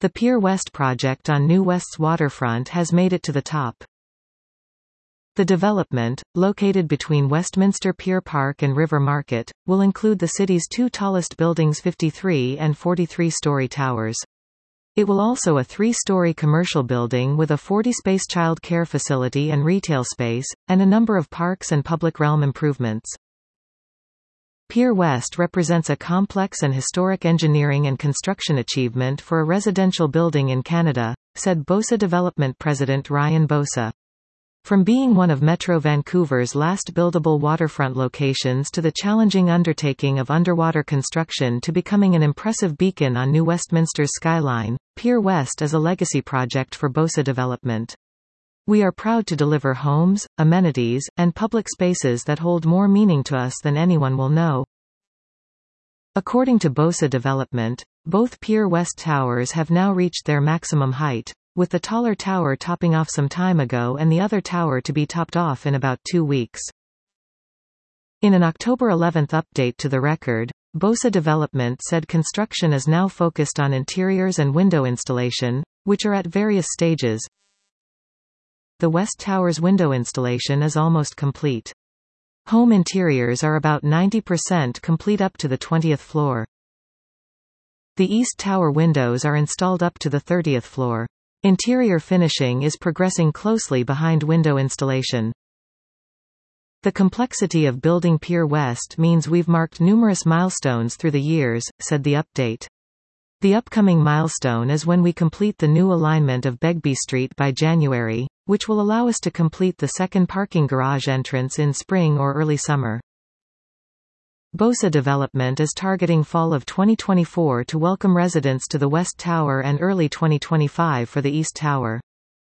The Pier West project on New West's waterfront has made it to the top. The development, located between Westminster Pier Park and River Market, will include the city's two tallest buildings, 53 and 43-story towers. It will also a 3-story commercial building with a 40-space child care facility and retail space, and a number of parks and public realm improvements. Pier West represents a complex and historic engineering and construction achievement for a residential building in Canada, said Bosa Development President Ryan Bosa. From being one of Metro Vancouver's last buildable waterfront locations to the challenging undertaking of underwater construction to becoming an impressive beacon on New Westminster's skyline, Pier West is a legacy project for Bosa Development. We are proud to deliver homes, amenities, and public spaces that hold more meaning to us than anyone will know. According to Bosa Development, both Pier West towers have now reached their maximum height, with the taller tower topping off some time ago and the other tower to be topped off in about 2 weeks. In an October 11 update to the record, Bosa Development said construction is now focused on interiors and window installation, which are at various stages. The West Tower's window installation is almost complete. Home interiors are about 90% complete up to the 20th floor. The East Tower windows are installed up to the 30th floor. Interior finishing is progressing closely behind window installation. The complexity of building Pier West means we've marked numerous milestones through the years, said the update. The upcoming milestone is when we complete the new alignment of Begbie Street by January, which will allow us to complete the second parking garage entrance in spring or early summer. Bosa Development is targeting fall of 2024 to welcome residents to the West Tower and early 2025 for the East Tower.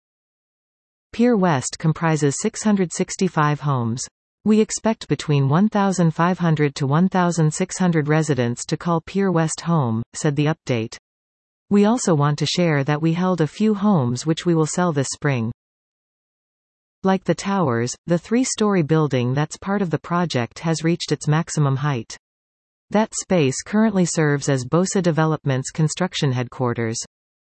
Pier West comprises 665 homes. We expect between 1,500 to 1,600 residents to call Pier West home, said the update. We also want to share that we held a few homes which we will sell this spring. Like the towers, the 3-story building that's part of the project has reached its maximum height. That space currently serves as Bosa Development's construction headquarters.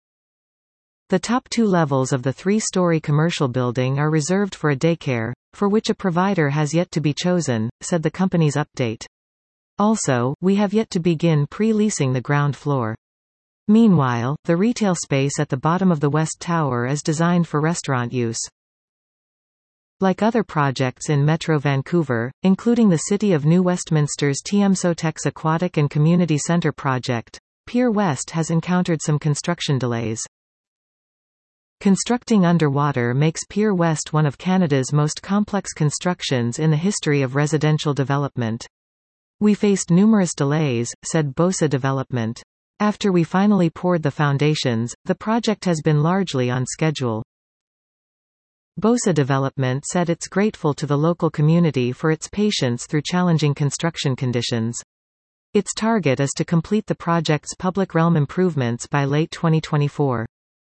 The top 2 levels of the 3-story commercial building are reserved for a daycare, for which a provider has yet to be chosen, said the company's update. Also, we have yet to begin pre-leasing the ground floor. Meanwhile, the retail space at the bottom of the West Tower is designed for restaurant use. Like other projects in Metro Vancouver, including the City of New Westminster's TMSOTEX Aquatic and Community Centre project, Pier West has encountered some construction delays. Constructing underwater makes Pier West one of Canada's most complex constructions in the history of residential development. We faced numerous delays, said Bosa Development. After we finally poured the foundations, the project has been largely on schedule. Bosa Development said it's grateful to the local community for its patience through challenging construction conditions. Its target is to complete the project's public realm improvements by late 2024.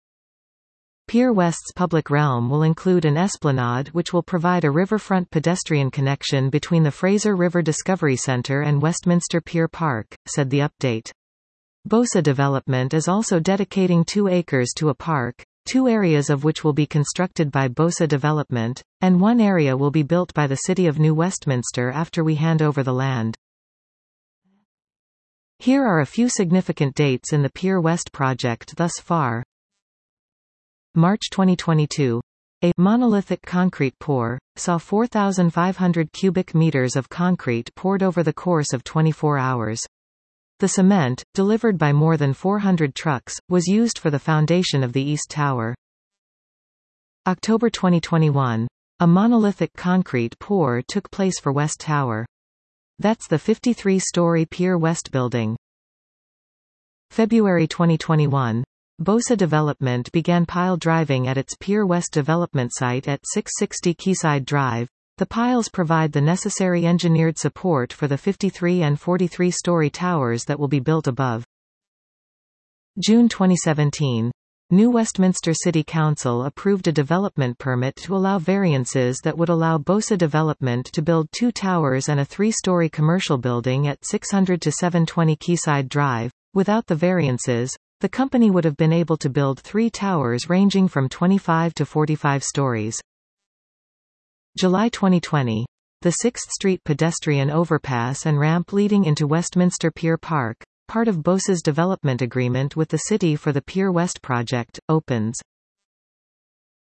Pier West's public realm will include an esplanade which will provide a riverfront pedestrian connection between the Fraser River Discovery Centre and Westminster Pier Park, said the update. Bosa Development is also dedicating 2 acres to a park, 2 areas of which will be constructed by Bosa Development, and 1 area will be built by the City of New Westminster after we hand over the land. Here are a few significant dates in the Pier West project thus far. March 2022. A monolithic concrete pour saw 4,500 cubic meters of concrete poured over the course of 24 hours. The cement, delivered by more than 400 trucks, was used for the foundation of the East Tower. October 2021. A monolithic concrete pour took place for West Tower. That's the 53-story Pier West building. February 2021. Bosa Development began pile driving at its Pier West development site at 660 Quayside Drive. The piles provide the necessary engineered support for the 53 and 43-story towers that will be built above. June 2017. New Westminster City Council approved a development permit to allow variances that would allow Bosa Development to build 2 towers and a 3-story commercial building at 600 to 720 Quayside Drive. Without the variances, The company would have been able to build 3 towers ranging from 25 to 45 stories. July 2020. The 6th Street pedestrian overpass and ramp leading into Westminster Pier Park, part of BOS's development agreement with the city for the Pier West project, opens.